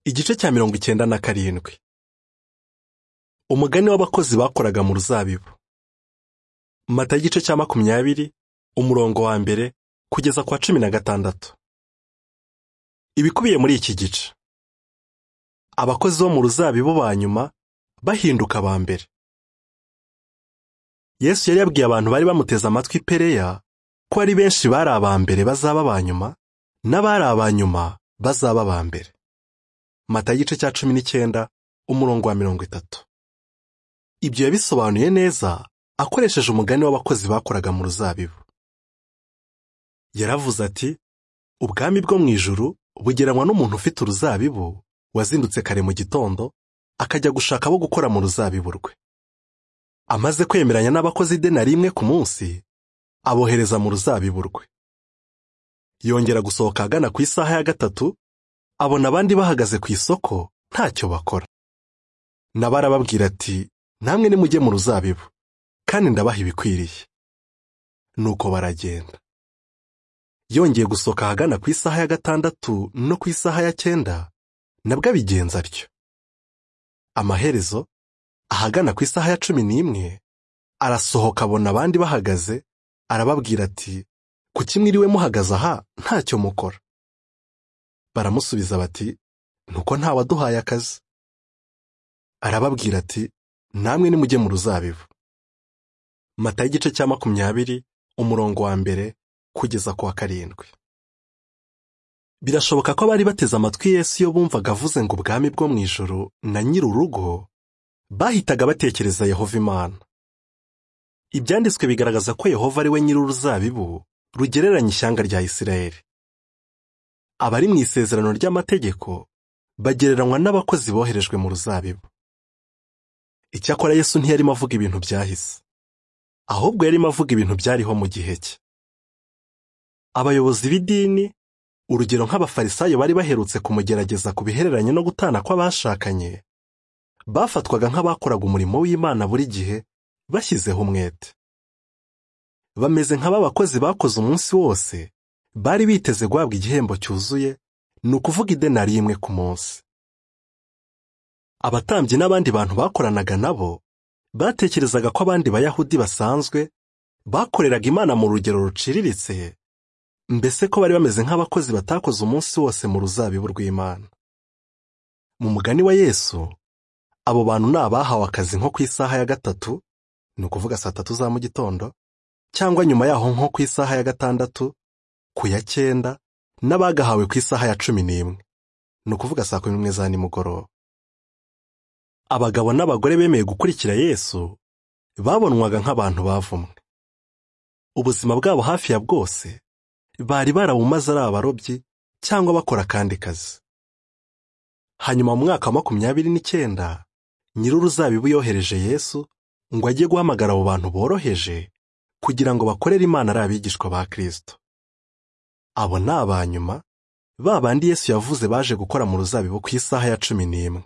Igice cya 97. Umugani w'abakozi bakoraga mu ruzabibu. Matayo igice cya 20 umurongo wa mbere kugeza kwa 16. Ibikubiye muri iki gice. Abakozi bo mu ruzabibu ba nyuma bahinduka aba mbere. Yesu yari yabwiye abantu bari bamuteze amatwi Pereya ko ari benshi bari aba mbere bazaba aba nyuma n'abari aba nyuma bazaba aba mbere. Matayo igice cya 19 umurongo wa 30. Ibyo yabisobanuye neza akoresheje umugani w'abakozi bakoraga mu ruzabibu. Yaravuze ati, ubwami bwo mu ijuru bugeranwa n'umuntu ufite uruzabibu wazindutse kare mu gitondo akajya gushaka abo gukora mu ruzabibu rwe. Amaze kwemeranya n'abakozi denari imwe ku munsi, abohereza mu ruzabibu rwe. Yongera gusohoka agana ku isaha ya gatatu, abona abandi bahagaze ku isoko ntacyo bakora. Nabo arababwira ati, namwe nimujye mu ruzabibu, kandi ndabaha ibikwiriye. Nuko baragenda. Yongeye gusohoka ahagana ku isaha ya gatandatu no ku isaha ya 9, nabwo abigenza atyo. Amaherezo, ahagana ku isaha ya 11, arasohoka abona abandi bahagaze, arababwira ati, kuki mwiriwe muhagaze aha ntacyo mukora? Baramusubiza bati, nuko nta waduhaye akazi. Arababwira ati, namwe nimujye mu ruzabibu. Matayo igice cya 20 umurongo wa mbere kugeza ku wa 7. Birashoboka ko bari bateze amatwi Yesu iyo bumvaga avuze ngo ubwami bwo mu ijuru na nyir'urugo, bahitaga batekereza Yehova Imana. Ibyanditswe bigaragaza ko Yehova ari we nyir'uruzabibu rugereranya ishyanga rya Isirayeli. Abari mu isezerano ry'amategeko bagereranywa n'abakozi boherejwe mu ruzabibu. Icyakora Yesu ntiyarimo avuga ibintu byahise, ahubwo yarimo avuga ibintu byariho mu gihe cye. Abayobozi b'idini, urugero nk'abafarisayo bari baherutse kumugerageza ku bihereranye no gutana kw'abashakanye, bafatwaga nk'abakoraga umurimo w'Imana buri gihe bashyizeho umwete. Bameze nk'abakozi bakoze umunsi wose, bari biteze guhabwa igihembo cyuzuye, ni ukuvuga idenari imwe ku munsi. Abatambyi n'abandi bantu bakoranaga nabo batekerezaga ko abandi bayahudi basanzwe bakoreraga Imana mu rugero ruciriritse, mbese ko bari bameze nk'abakozi batakoze umunsi wose mu ruzabibu rw'Imana. Mu mugani wa Yesu, abo bantu ni abahawe akazi nko ku isaha ya 3, ni ukuvuga saa 3 za mu gitondo, cyangwa nyuma yaho nko ku isaha ya 6, ku ya 9, n'abagahawe ku isaha ya 11, ni ukuvuga saa 11 za nimugoroba. Abagabo n'abagore bemeye gukurikira Yesu babonwaga nk'abantu bavumwe. Ubuzima bwabo hafi ya bwose bari barabumaze ari abarobyi cyangwa bakora kandi kazi. Hanyuma mu mwaka wa 29, nyir'uruzabibu yohereje Yesu ngo ajye guhamagara abo bantu boroheje kugira ngo bakorere Imana ari abigishwa ba Kristo. Abo ni abanyuma, babandi Yesu yavuze baje gukora mu ruzabibu ku isaha ya 11.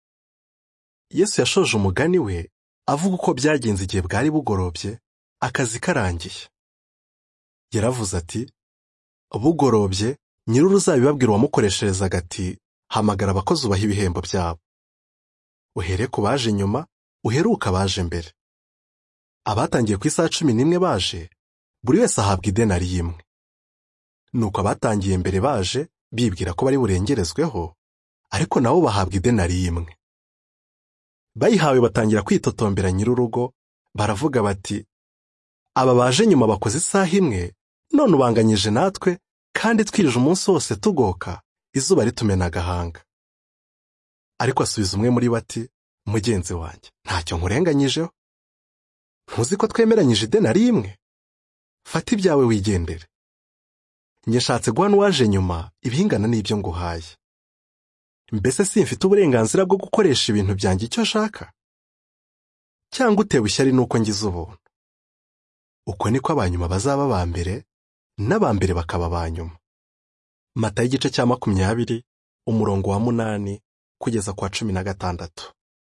Yesu yashoje umugani we avuga uko byagenze igihe bwari bugorobye, akazi karangiye. Yaravuze ati, bugorobye, nyir'uruzabibu abwira uwamukoresherezaga ati, hamagara abakozi ubaha ibihembo byabo. Uhere ku baje nyuma, uheruka abaje mbere. Abatangiye ku isaha 11 baje, buri wese ahabwa idenari imwe. Nuko abatangiye mbere baje bibwira ko bari burengerezweho, ariko nabo bahabwa idenari imwe. Bayihawe batangira kwitotombera nyir'urugo, baravuga bati, aba baje nyuma bakoze isaha imwe, none ubanganyije natwe, kandi twirije umunsi wose tugoka, izuba ritumena agahanga. Ariko asubiza umwe muri bo ati, mugenzi wanjye, ntacyo nkurenganyijeho. Ntuzi ko twemeranyije idenari imwe? Fata ibyawe wigendere. Njye nshatse guha n'uwaje nyuma ibingana n'ibyo nguhaye. Mbese simfite uburenganzira bwo gukoresha ibintu byanjye icyo nshaka? Cyangwa utewe ishyari nuko ngize ubuntu? Uko niko abanyuma bazaba aba mbere, n'abambere bakaba abanyuma. Matayo igice cya 20 umurongo wa 8 kugeza ku wa 16.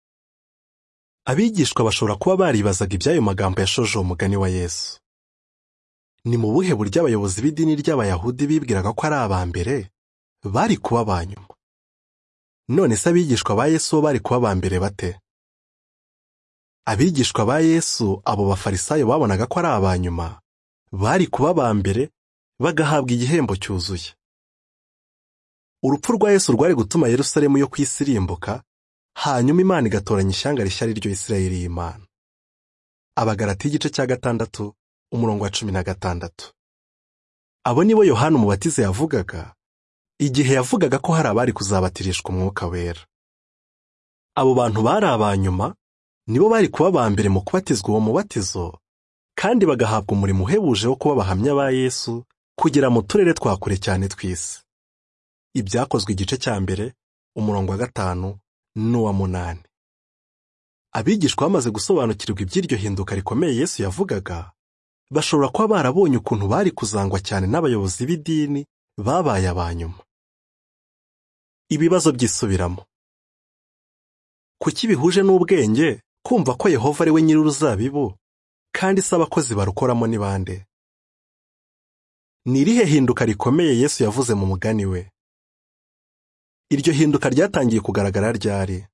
Abigishwa bashobora kuba baribazaga iby'ayo magambo yashoje uwo mugani wa Yesu. Ni mu buhe buryo abayobozi b'idini ry'Abayahudi bibwiraga ko ari aba mbere bari kuba abanyuma? None se abigishwa ba Yesu bari kuba ba mbere bate? Abigishwa ba Yesu, abo bafarisayo babonaga ko ari abanyuma, bari kuba ba mbere bagahabwa igihembo cyuzuye. Urupfu rwa Yesu rwari gutuma Yerusalemu yo kwisirimbuka, hanyuma Imana igatoranya ishyanga rishya ari ryo Isirayeli y'Imana. Abagalati igice cya 6 umurongo wa 16. Abo nibo Yohana Umubatiza yavugaga igihe yavugaga ko hari abari kuzabatirishwa Umwuka Wera. Abo bantu bari abanyuma, nibo bari kuba ba mbere mu kubatizwa uwo mubatizo, kandi bagahabwa umurimo uhebuje wo kuba abahamya ba Yesu kugera mu turere twa kure cyane tw'isi. Ibyakozwe igice cya 1 umurongo wa 5 n'uwa 8. Abigishwa bamaze gusobanukirwa iby'iryo hinduka rikomeye Yesu yavugaga, bashobora kuba barabonye ukuntu bari kuzangwa cyane n'abayobozi b'idini babaye abanyuma. Ibibazo byisubiramo. Kuki bihuje n'ubwenge kumva ko Yehova ari we nyir'uruzabibu kandi se abakozi barukoramo ni bande? Ni irihe hinduka rikomeye Yesu yavuze mu mugani we? Iryo hinduka ryatangiye kugaragara ryari?